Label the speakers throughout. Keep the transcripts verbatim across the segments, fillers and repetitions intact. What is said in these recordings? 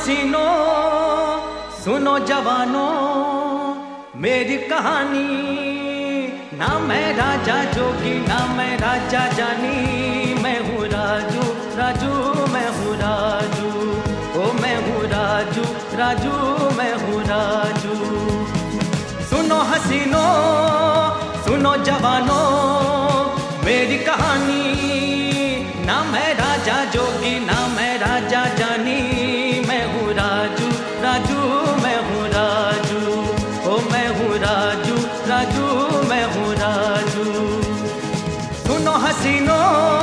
Speaker 1: हसीनों सुनो जवानों मेरी कहानी, ना मैं राजा जोगी ना मैं राजा जानी, मैं हूँ राजू राजू मैं हूँ राजू, ओ मैं हूँ राजू राजू मैं हूँ राजू। सुनो हसीनों सुनो जवानों मेरी कहानी, ना मैं राजा जोगी ना मैं राजा जानी, मैं हूँ राजू राजू मैं हूँ राजू, ओ मैं हूँ राजू राजू मैं हूँ राजू। सुनो हसीनों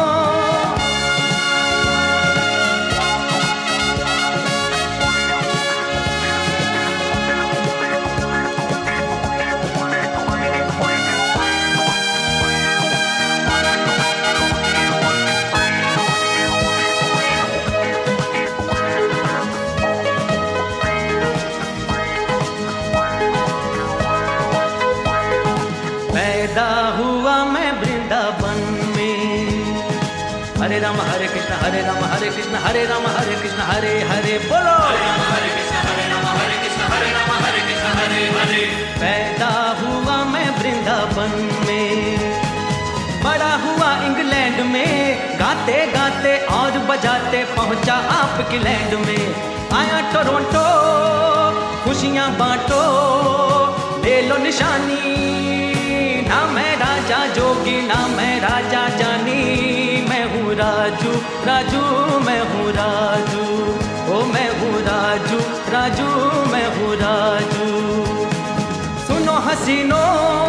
Speaker 1: पैदा हुआ मैं वृंदावन में, हरे राम हरे कृष्ण हरे राम हरे कृष्ण हरे राम हरे कृष्ण हरे हरे बोलो, हरे कृष्ण हरे राम हरे कृष्ण हरे राम हरे कृष्ण हरे हरे। पैदा हुआ मैं वृंदावन में, बड़ा हुआ इंग्लैंड में, गाते गाते और बजाते पहुंचा आपकी लैंड में। आया टोरंटो खुशियां बांटो ले लो निशानी, ना मैं राजा जोगी ना मैं राजा जानी, मैं हूँ राजू राजू मैं हूँ राजू, ओ मैं हूँ राजू राजू मैं हूँ राजू। सुनो हसीनों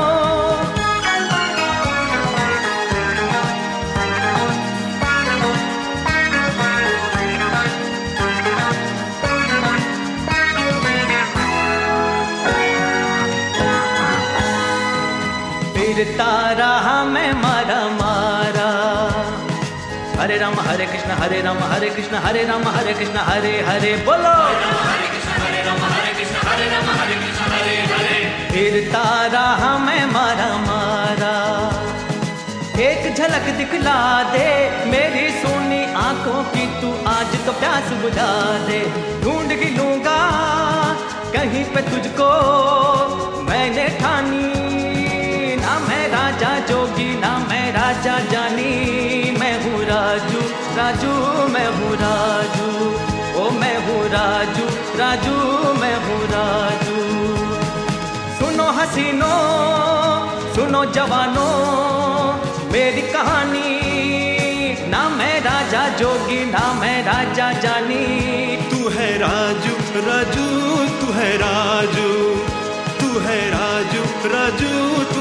Speaker 1: फिरता रहा मैं मारा मारा, हरे राम हरे कृष्ण हरे राम हरे कृष्ण हरे राम हरे कृष्ण हरे हरे बोलो, हरे कृष्ण हरे राम हरे कृष्ण हरे राम हरे कृष्ण हरे हरे। फिरता रहा मैं मारा मारा, एक झलक दिखला दे मेरी सोनी आंखों की, तू आज तो प्यास बुझा दे। ढूंढ ही लूंगा कहीं पे तुझको मैंने ठानी, ना मैं राजा जोगी ना मैं राजा जानी, मैं हूँ राजू राजू मैं हूँ राजू, ओ मैं हूँ राजू राजू मैं हूँ राजू। सुनो हसीनों सुनो जवानों मेरी कहानी, ना मैं राजा जोगी ना मैं राजा जानी,
Speaker 2: तू है राजू राजू तू है राजू, तू है राजू राजू